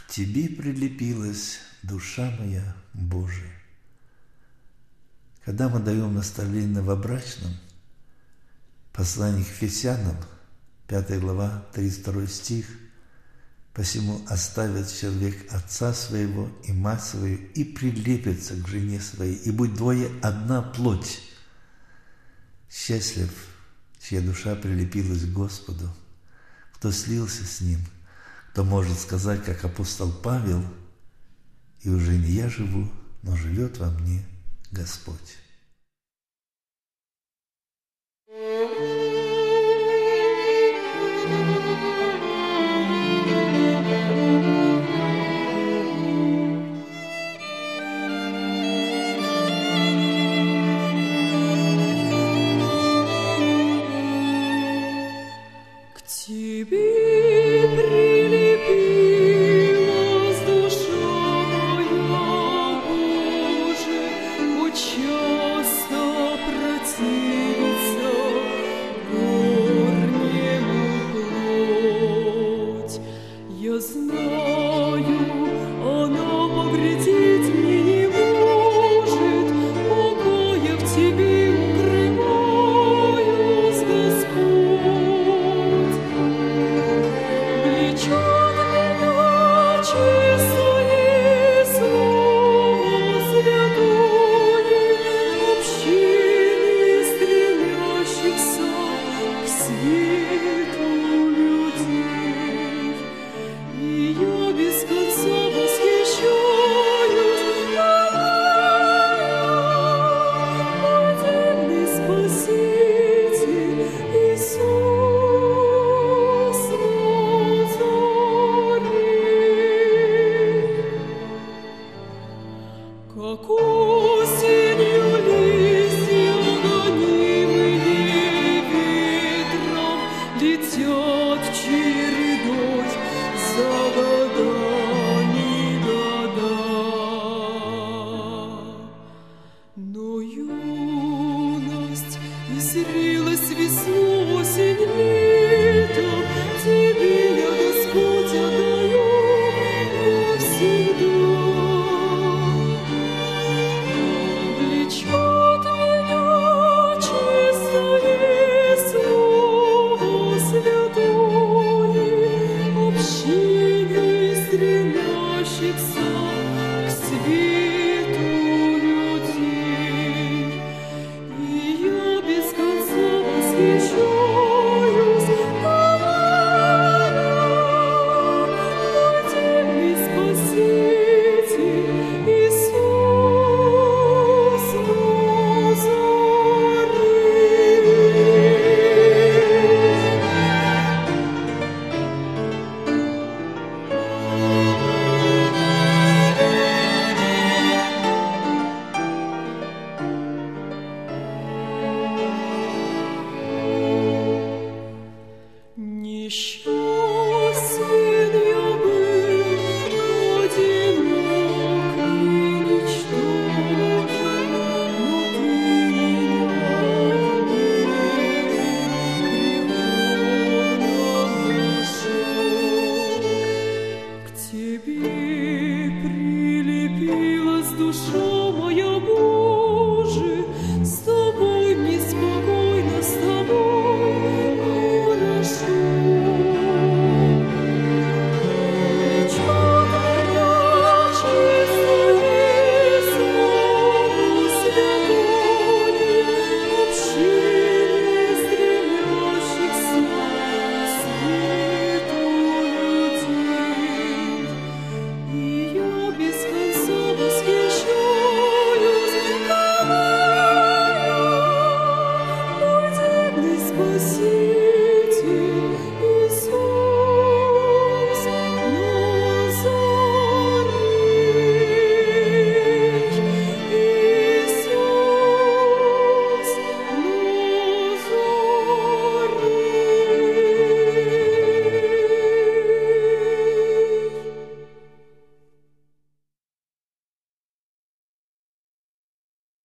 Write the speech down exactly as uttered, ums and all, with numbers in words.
К Тебе прилепилась душа моя, Боже. Когда мы даем наставление новобрачным, послание к Ефесянам, пятая глава, тридцать второй стих, «Посему оставит человек отца своего и мать свою, и прилепится к жене своей, и будь двое одна плоть. Счастлив, чья душа прилепилась к Господу, кто слился с Ним, кто может сказать, как апостол Павел, и уже не я живу, но живет во мне Господь».